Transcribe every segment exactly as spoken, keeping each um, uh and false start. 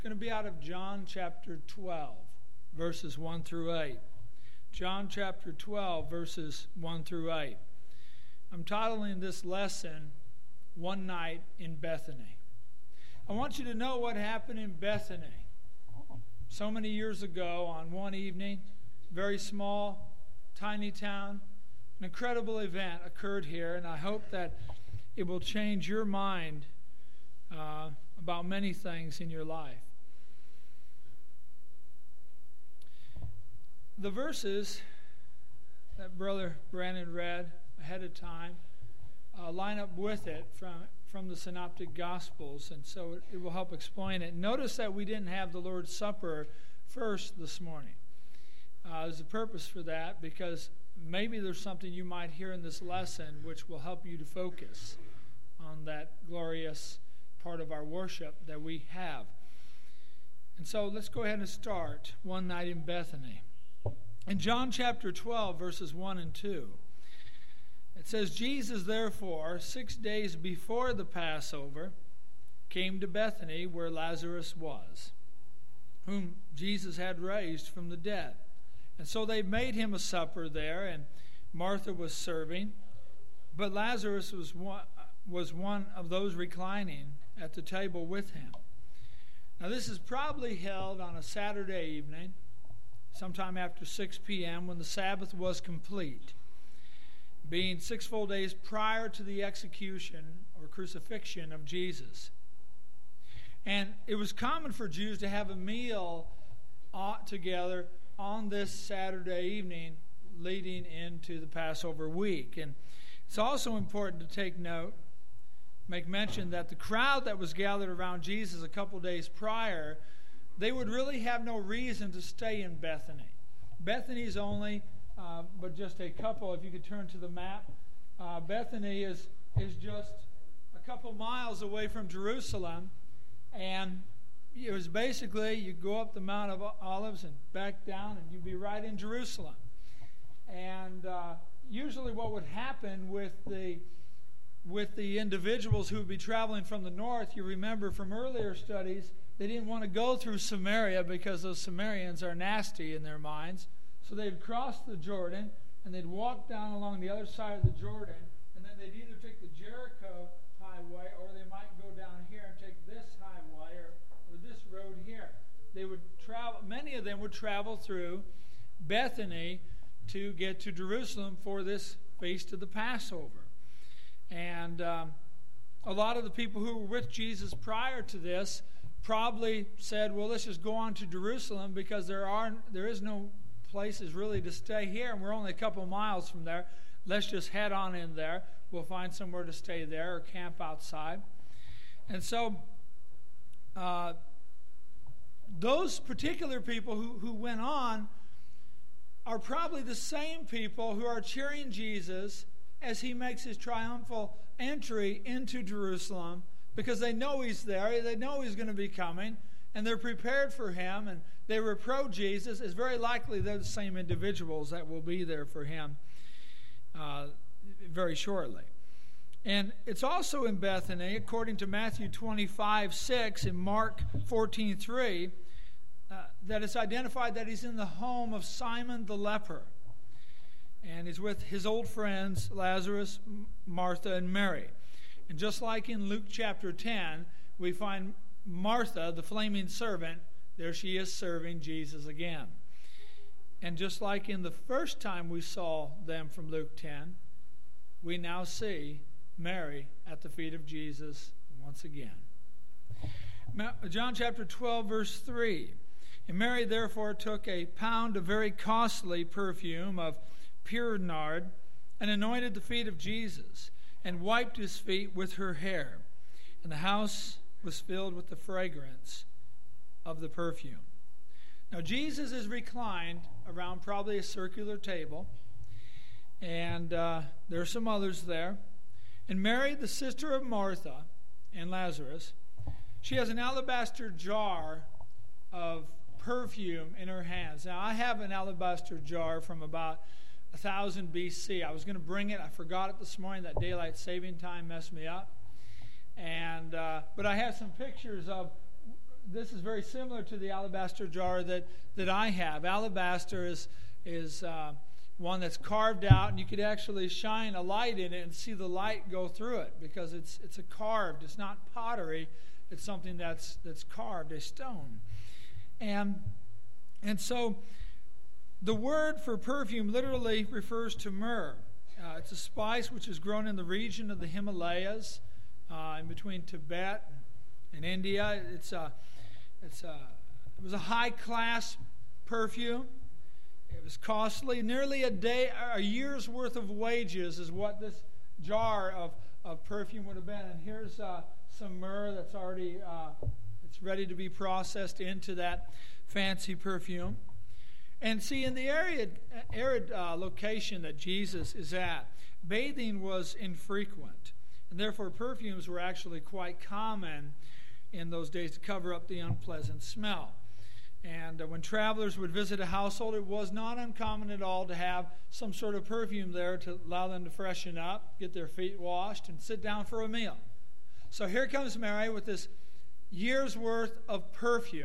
Going to be out of John chapter twelve, verses one through eight. John chapter twelve, verses one through eight. I'm titling this lesson, One Night in Bethany. I want you to know what happened in Bethany. So many years ago, on one evening, very small, tiny town, an incredible event occurred here, and I hope that it will change your mind uh, about many things in your life. The verses that Brother Brandon read ahead of time uh, line up with it from, from the Synoptic Gospels, and so it, it will help explain it. Notice that we didn't have the Lord's Supper first this morning. Uh, there's a purpose for that, because maybe there's something you might hear in this lesson which will help you to focus on that glorious part of our worship that we have. And so let's go ahead and start One Night in Bethany. In John chapter twelve, verses one and two, it says, Jesus, therefore, six days before the Passover, came to Bethany where Lazarus was, whom Jesus had raised from the dead. And so they made him a supper there, and Martha was serving, but Lazarus was one, was one of those reclining at the table with him. Now this is probably held on a Saturday evening, sometime after six p.m., when the Sabbath was complete, being six full days prior to the execution or crucifixion of Jesus. And it was common for Jews to have a meal together on this Saturday evening leading into the Passover week. And it's also important to take note, make mention that the crowd that was gathered around Jesus a couple days prior, they would really have no reason to stay in Bethany. Bethany is only, uh, but just a couple, if you could turn to the map, uh, Bethany is, is just a couple miles away from Jerusalem, and it was basically, you go up the Mount of Olives and back down, and you'd be right in Jerusalem. And uh, usually what would happen with the with the individuals who would be traveling from the north, you remember from earlier studies, they didn't want to go through Samaria because those Samaritans are nasty in their minds. So they'd cross the Jordan, and they'd walk down along the other side of the Jordan, and then they'd either take the Jericho highway, or they might go down here and take this highway, or, or this road here. They would travel, many of them would travel through Bethany to get to Jerusalem for this feast of the Passover. And um, a lot of the people who were with Jesus prior to this probably said, well, let's just go on to Jerusalem, because there are there is no places really to stay here, and we're only a couple miles from there. Let's just head on in there. We'll find somewhere to stay there or camp outside. And so uh, those particular people who, who went on are probably the same people who are cheering Jesus as he makes his triumphal entry into Jerusalem, because they know he's there, they know he's going to be coming, and they're prepared for him, and they were pro-Jesus. It's very likely they're the same individuals that will be there for him uh, very shortly. And it's also in Bethany, according to Matthew twenty-five six and Mark fourteen three, uh, that it's identified that he's in the home of Simon the leper. And he's with his old friends, Lazarus, Martha, and Mary. And just like in Luke chapter ten, we find Martha, the flaming servant, there she is serving Jesus again. And just like in the first time we saw them from Luke ten, we now see Mary at the feet of Jesus once again. John chapter twelve, verse three. And Mary therefore took a pound of very costly perfume of pure nard, and anointed the feet of Jesus, and wiped his feet with her hair. And the house was filled with the fragrance of the perfume. Now Jesus is reclined around probably a circular table, and uh, there are some others there. And Mary, the sister of Martha and Lazarus, she has an alabaster jar of perfume in her hands. Now I have an alabaster jar from about one thousand B C. I was going to bring it. I forgot it this morning. That daylight saving time messed me up. And uh, but I have some pictures of this is very similar to the alabaster jar that, that I have. Alabaster is, is uh, one that's carved out, and you could actually shine a light in it and see the light go through it because it's it's a carved. It's not pottery. It's something that's that's carved, a stone. And and so the word for perfume literally refers to myrrh. Uh, it's a spice which is grown in the region of the Himalayas, uh, in between Tibet and India. It's a, it's a, it was a high-class perfume. It was costly. Nearly a day, a year's worth of wages is what this jar of, of perfume would have been. And here's uh, some myrrh that's already uh, it's ready to be processed into that fancy perfume. And see, in the arid, arid uh, location that Jesus is at, bathing was infrequent. And therefore, perfumes were actually quite common in those days to cover up the unpleasant smell. And uh, when travelers would visit a household, it was not uncommon at all to have some sort of perfume there to allow them to freshen up, get their feet washed, and sit down for a meal. So here comes Mary with this year's worth of perfume.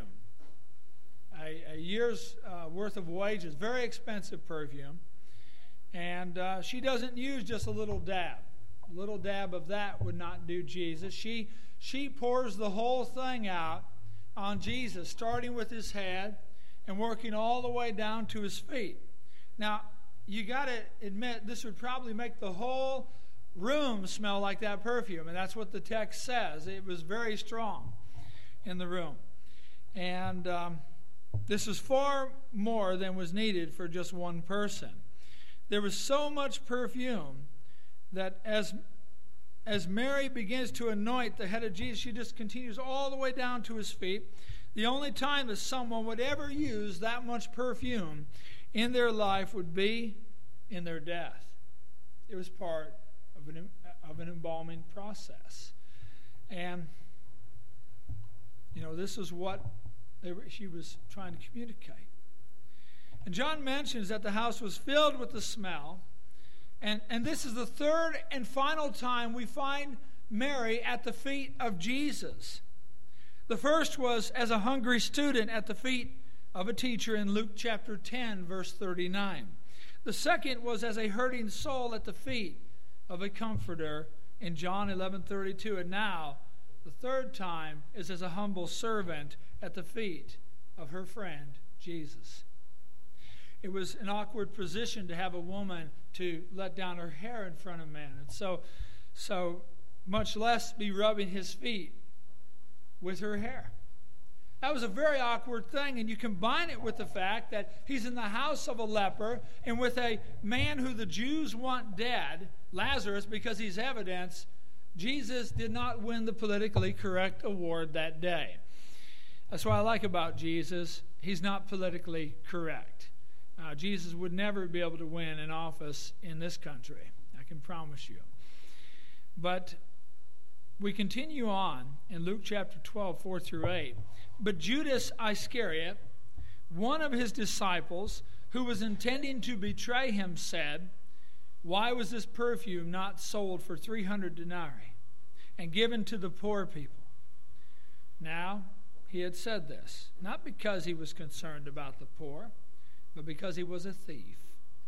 A, a year's uh, worth of wages, very expensive perfume. And uh, she doesn't use just a little dab. A little dab of that would not do Jesus. She, she pours the whole thing out on Jesus, starting with his head and working all the way down to his feet. Now, you got to admit, this would probably make the whole room smell like that perfume. And that's what the text says. It was very strong in the room. And Um, This is far more than was needed for just one person. There was so much perfume that as, as Mary begins to anoint the head of Jesus, she just continues all the way down to his feet. The only time that someone would ever use that much perfume in their life would be in their death. It was part of an, of an embalming process. And, you know, this is what They were, she was trying to communicate. And John mentions that the house was filled with the smell. And, and this is the third and final time we find Mary at the feet of Jesus. The first was as a hungry student at the feet of a teacher in Luke chapter ten, verse thirty-nine. The second was as a hurting soul at the feet of a comforter in John eleven thirty-two. And now, the third time is as a humble servant at the feet of her friend, Jesus. It was an awkward position to have a woman to let down her hair in front of men. And so, so much less be rubbing his feet with her hair. That was a very awkward thing, and you combine it with the fact that he's in the house of a leper and with a man who the Jews want dead, Lazarus, because he's evidence. Jesus did not win the politically correct award that day. That's what I like about Jesus. He's not politically correct. Uh, Jesus would never be able to win an office in this country. I can promise you. But we continue on in Luke chapter twelve, four through eight. But Judas Iscariot, one of his disciples, who was intending to betray him, said, "Why was this perfume not sold for three hundred denarii and given to the poor people?" Now, he had said this, not because he was concerned about the poor, but because he was a thief.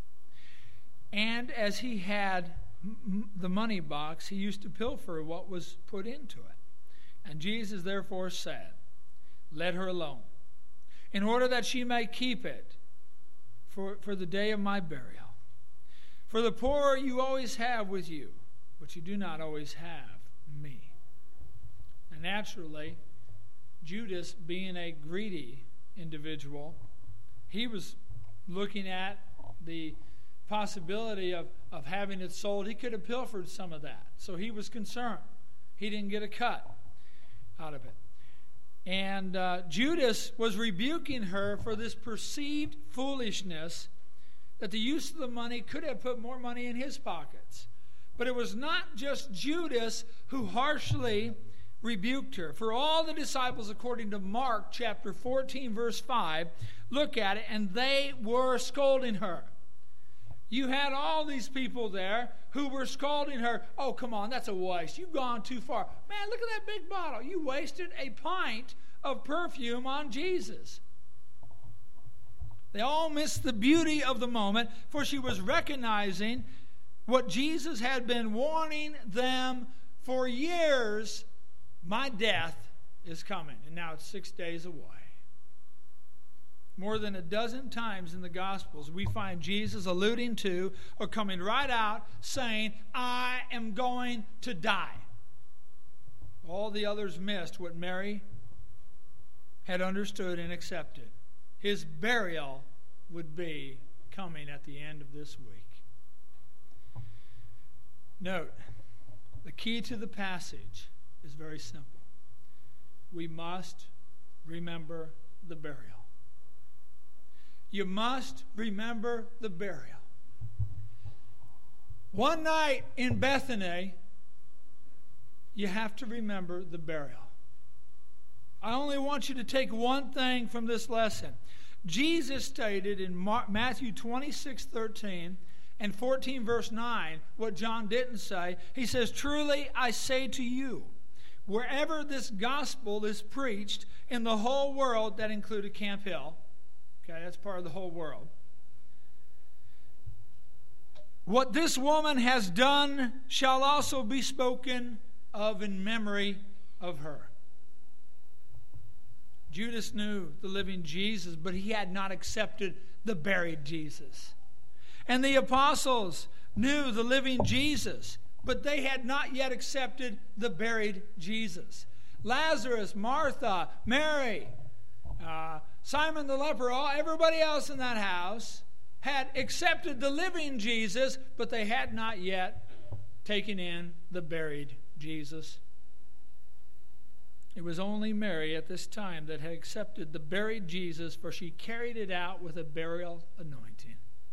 And as he had m- the money box, he used to pilfer what was put into it. And Jesus therefore said, "Let her alone, in order that she may keep it for, for the day of my burial. For the poor you always have with you, but you do not always have me." And naturally, Judas, being a greedy individual, he was looking at the possibility of, of having it sold. He could have pilfered some of that. So he was concerned. He didn't get a cut out of it. And uh, Judas was rebuking her for this perceived foolishness that the use of the money could have put more money in his pockets. But it was not just Judas who harshly rebuked her. For all the disciples, according to Mark chapter fourteen, verse five, look at it, and they were scolding her. You had all these people there who were scolding her. "Oh, come on, that's a waste. You've gone too far. Man, look at that big bottle. You wasted a pint of perfume on Jesus. They all missed the beauty of the moment, for she was recognizing what Jesus had been warning them for years. My death is coming, and now it's six days away. More than a dozen times in the Gospels, we find Jesus alluding to or coming right out saying, I am going to die. All the others missed what Mary had understood and accepted. His burial would be coming at the end of this week. Note, the key to the passage is very simple. We must remember the burial. You must remember the burial. One night in Bethany, you have to remember the burial. I only want you to take one thing from this lesson. Jesus stated in Matthew twenty-six thirteen and fourteen verse nine what John didn't say. He says, truly I say to you, wherever this gospel is preached in the whole world, that included Camp Hill, okay, that's part of the whole world, what this woman has done shall also be spoken of in memory of her. Judas knew the living Jesus, but he had not accepted the buried Jesus. And the apostles knew the living Jesus, but they had not yet accepted the buried Jesus. Lazarus, Martha, Mary, uh, Simon the leper, all, everybody else in that house had accepted the living Jesus, but they had not yet taken in the buried Jesus. It was only Mary at this time that had accepted the buried Jesus, for she carried it out with a burial anointing.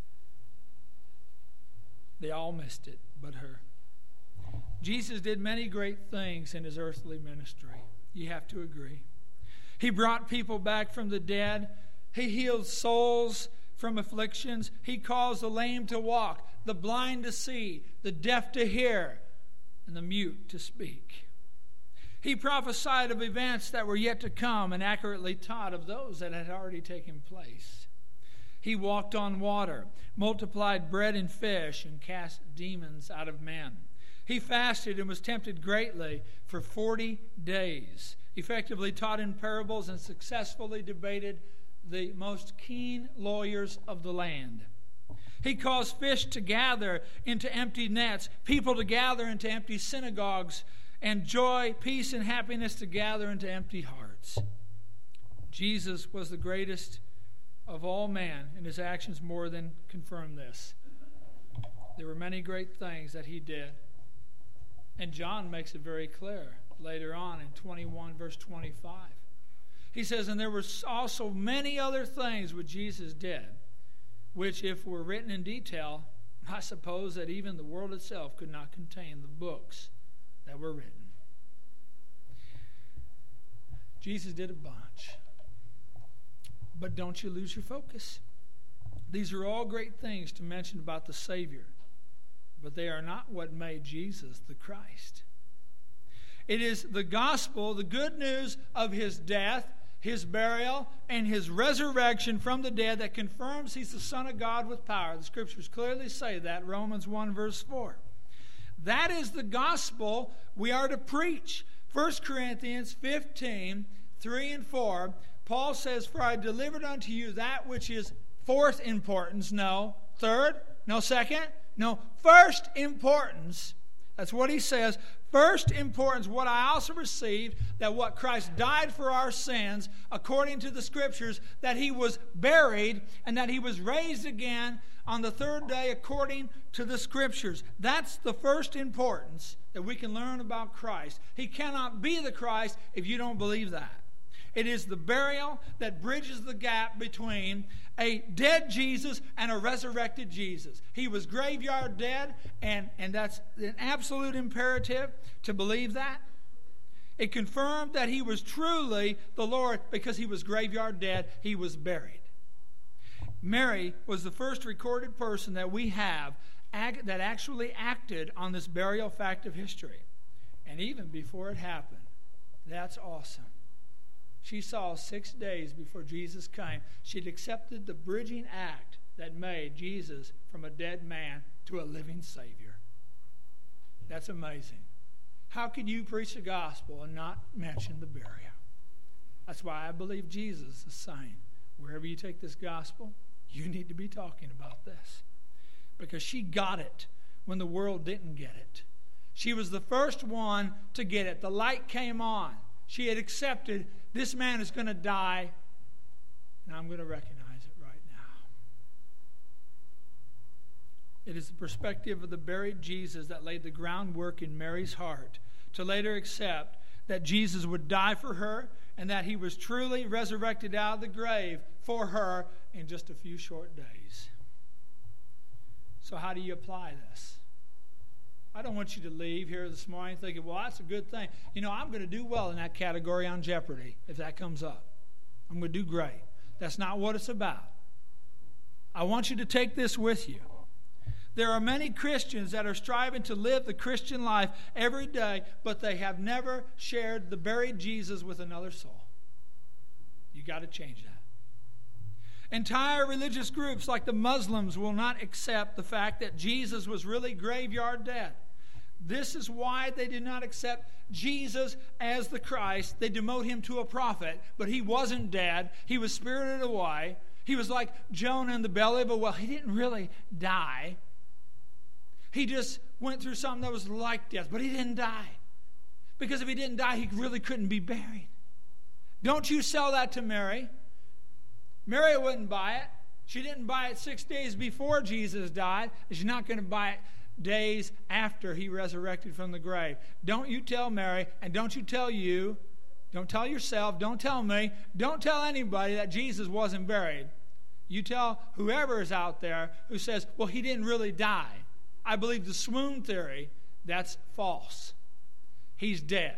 They all missed it, but her. Jesus did many great things in his earthly ministry. You have to agree. He brought people back from the dead. He healed souls from afflictions. He caused the lame to walk, the blind to see, the deaf to hear, and the mute to speak. He prophesied of events that were yet to come and accurately taught of those that had already taken place. He walked on water, multiplied bread and fish, and cast demons out of men. He fasted and was tempted greatly for forty days, effectively taught in parables, and successfully debated the most keen lawyers of the land. He caused fish to gather into empty nets, people to gather into empty synagogues, and joy, peace, and happiness to gather into empty hearts. Jesus was the greatest of all man, and his actions more than confirm this. There were many great things that he did. And John makes it very clear later on in twenty-one, verse twenty-five. He says, and there were also many other things which Jesus did, which if were written in detail, I suppose that even the world itself could not contain the books that were written. Jesus did a bunch. But don't you lose your focus. These are all great things to mention about the Savior, but they are not what made Jesus the Christ. It is the gospel, the good news of his death, his burial, and his resurrection from the dead that confirms he's the Son of God with power. The Scriptures clearly say that, Romans one, verse four. That is the gospel we are to preach. First Corinthians fifteen, three and four, Paul says, for I delivered unto you that which is fourth importance. No. Third? No. Second? No. First importance. That's what he says. First importance, what I also received, that what Christ died for our sins, according to the Scriptures, that he was buried, and that he was raised again on the third day according to the Scriptures. That's the first importance that we can learn about Christ. He cannot be the Christ if you don't believe that. It is the burial that bridges the gap between a dead Jesus and a resurrected Jesus. He was graveyard dead, and, and that's an absolute imperative to believe that. It confirmed that he was truly the Lord because he was graveyard dead. He was buried. Mary was the first recorded person that we have act, that actually acted on this burial fact of history. And even before it happened, that's awesome. She saw six days before Jesus came. She'd accepted the bridging act that made Jesus from a dead man to a living Savior. That's amazing. How could you preach the gospel and not mention the burial? That's why I believe Jesus is saying, wherever you take this gospel, you need to be talking about this. Because she got it when the world didn't get it. She was the first one to get it. The light came on. She had accepted, this man is going to die, and I'm going to recognize it right now. It is the perspective of the buried Jesus that laid the groundwork in Mary's heart to later accept that Jesus would die for her and that he was truly resurrected out of the grave for her in just a few short days. So how do you apply this? I don't want you to leave here this morning thinking, well, that's a good thing. You know, I'm going to do well in that category on Jeopardy if that comes up. I'm going to do great. That's not what it's about. I want you to take this with you. There are many Christians that are striving to live the Christian life every day, but they have never shared the buried Jesus with another soul. You got to change that. Entire religious groups like the Muslims will not accept the fact that Jesus was really graveyard dead. This is why they do not accept Jesus as the Christ. They demote him to a prophet, but he wasn't dead. He was spirited away. He was like Jonah in the belly of a whale. He didn't really die. He just went through something that was like death, but he didn't die. Because if he didn't die, he really couldn't be buried. Don't you sell that to Mary. Mary wouldn't buy it. She didn't buy it six days before Jesus died. She's not going to buy it days after he resurrected from the grave. Don't you tell Mary, and don't you tell you, don't tell yourself, don't tell me, don't tell anybody that Jesus wasn't buried. You tell whoever is out there who says, well, he didn't really die. I believe the swoon theory, that's false. He's dead.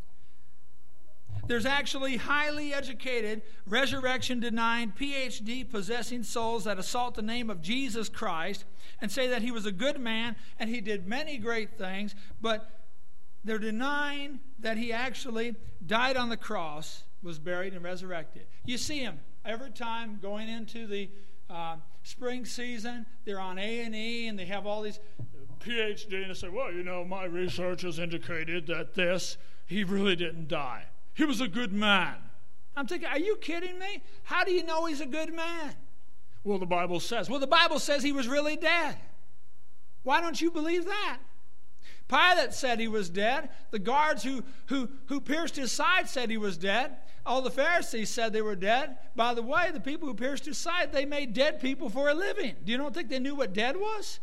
There's actually highly educated, resurrection-denying, P H D possessing souls that assault the name of Jesus Christ and say that he was a good man and he did many great things, but they're denying that he actually died on the cross, was buried, and resurrected. You see him every time going into the uh, spring season. They're on A and E and they have all these P H D and they say, well, you know, my research has indicated that this, he really didn't die. He was a good man. I'm thinking, are you kidding me? How do you know he's a good man? Well, the Bible says. Well, the Bible says he was really dead. Why don't you believe that? Pilate said he was dead. The guards who, who, who pierced his side said he was dead. All the Pharisees said they were dead. By the way, the people who pierced his side, they made dead people for a living. Do you don't think they knew what dead was?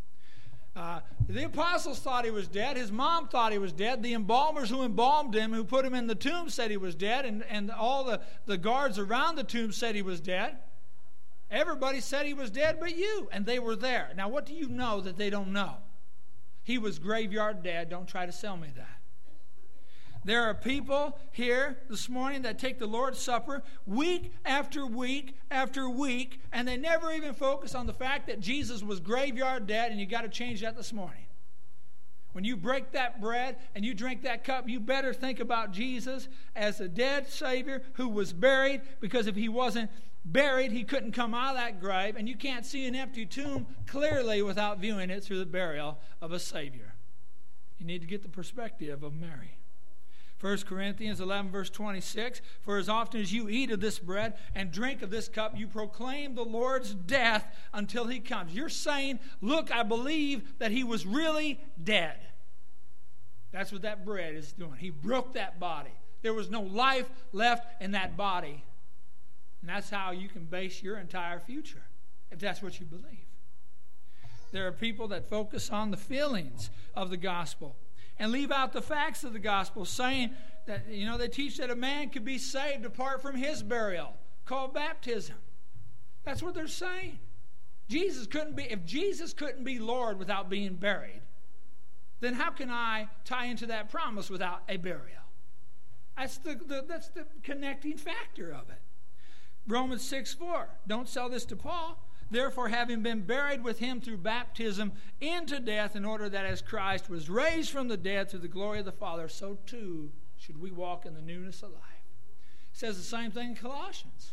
Uh, the apostles thought he was dead. His mom thought he was dead. The embalmers who embalmed him, who put him in the tomb, said he was dead. And, and all the, the guards around the tomb said he was dead. Everybody said he was dead but you. And they were there. Now, what do you know that they don't know? He was graveyard dead. Don't try to sell me that. There are people here this morning that take the Lord's Supper week after week after week, and they never even focus on the fact that Jesus was graveyard dead, and you got to change that this morning. When you break that bread and you drink that cup, you better think about Jesus as a dead Savior who was buried, because if he wasn't buried, he couldn't come out of that grave, and you can't see an empty tomb clearly without viewing it through the burial of a Savior. You need to get the perspective of Mary. First Corinthians eleven, verse twenty-six, for as often as you eat of this bread and drink of this cup, you proclaim the Lord's death until he comes. You're saying, look, I believe that he was really dead. That's what that bread is doing. He broke that body. There was no life left in that body. And that's how you can base your entire future, if that's what you believe. There are people that focus on the feelings of the gospel and leave out the facts of the gospel, saying that, you know, they teach that a man could be saved apart from his burial, called baptism. That's what they're saying. Jesus couldn't be, if Jesus couldn't be Lord without being buried, then how can I tie into that promise without a burial? That's the, the that's the connecting factor of it. Romans six four, don't sell this to Paul. Therefore, having been buried with him through baptism into death, in order that as Christ was raised from the dead through the glory of the Father, so too should we walk in the newness of life. He says the same thing in Colossians.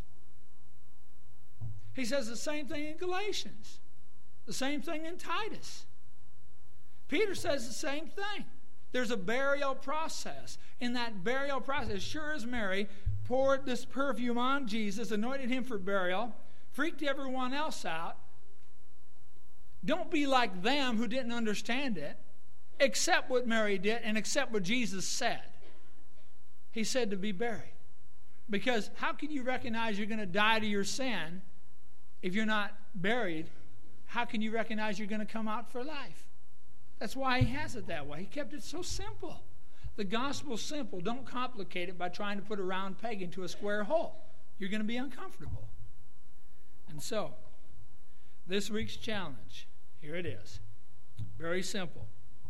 He says the same thing in Galatians. The same thing in Titus. Peter says the same thing. There's a burial process. In that burial process, as sure as Mary poured this perfume on Jesus, anointed him for burial, freaked everyone else out, don't be like them who didn't understand it. Accept what Mary did and accept what Jesus said. He said to be buried. Because how can you recognize you're going to die to your sin if you're not buried? How can you recognize you're going to come out for life? That's why he has it that way. He kept it so simple. The gospel's simple. Don't complicate it by trying to put a round peg into a square hole. You're going to be uncomfortable. And so, this week's challenge, here it is. Very simple.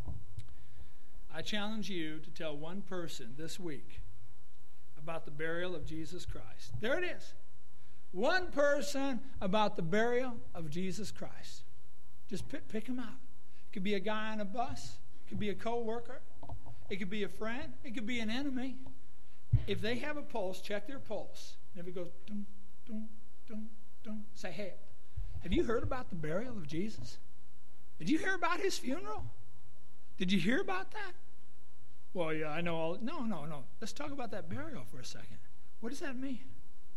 I challenge you to tell one person this week about the burial of Jesus Christ. There it is. One person about the burial of Jesus Christ. Just pick, pick him out. It could be a guy on a bus. It could be a co-worker. It could be a friend. It could be an enemy. If they have a pulse, check their pulse. And if it goes, dum, dum, dum, dum, say, hey, have you heard about the burial of Jesus? Did you hear about his funeral? Did you hear about that? Well, yeah, I know all. No, no, no. Let's talk about that burial for a second. What does that mean?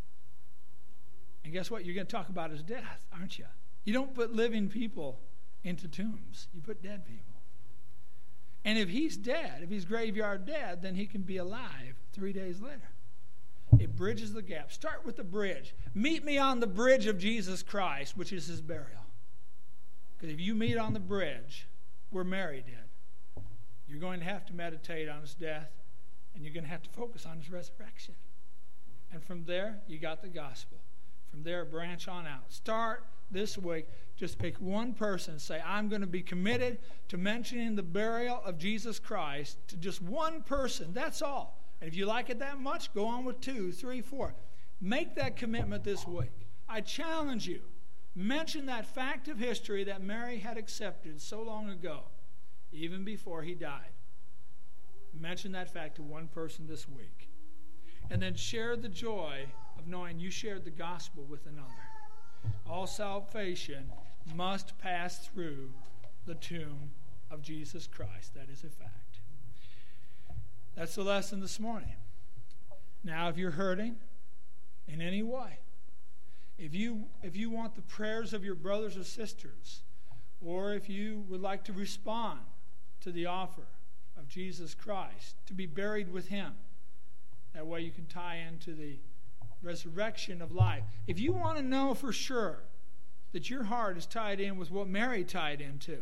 And guess what? You're going to talk about his death, aren't you? You don't put living people into tombs. You put dead people. And if he's dead, if he's graveyard dead, then he can be alive three days later. It bridges the gap. Start with the bridge. Meet me on the bridge of Jesus Christ, which is his burial. Because if you meet on the bridge where Mary did, you're going to have to meditate on his death, and you're going to have to focus on his resurrection. And from there, you got the gospel. From there, branch on out. Start this week. Just pick one person and say, I'm going to be committed to mentioning the burial of Jesus Christ to just one person. That's all. And if you like it that much, go on with two, three, four. Make that commitment this week. I challenge you. Mention that fact of history that Mary had accepted so long ago, even before he died. Mention that fact to one person this week. And then share the joy of knowing you shared the gospel with another. All salvation must pass through the tomb of Jesus Christ. That is a fact. That's the lesson this morning. Now, if you're hurting in any way, if you if you want the prayers of your brothers or sisters, or if you would like to respond to the offer of Jesus Christ, to be buried with him, that way you can tie into the resurrection of life. If you want to know for sure that your heart is tied in with what Mary tied into,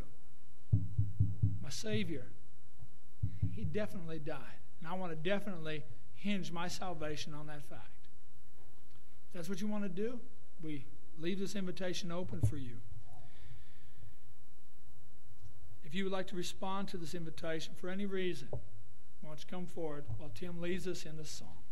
my Savior, he definitely died. And I want to definitely hinge my salvation on that fact. If that's what you want to do, we leave this invitation open for you. If you would like to respond to this invitation for any reason, why don't you come forward while Tim leads us in this song.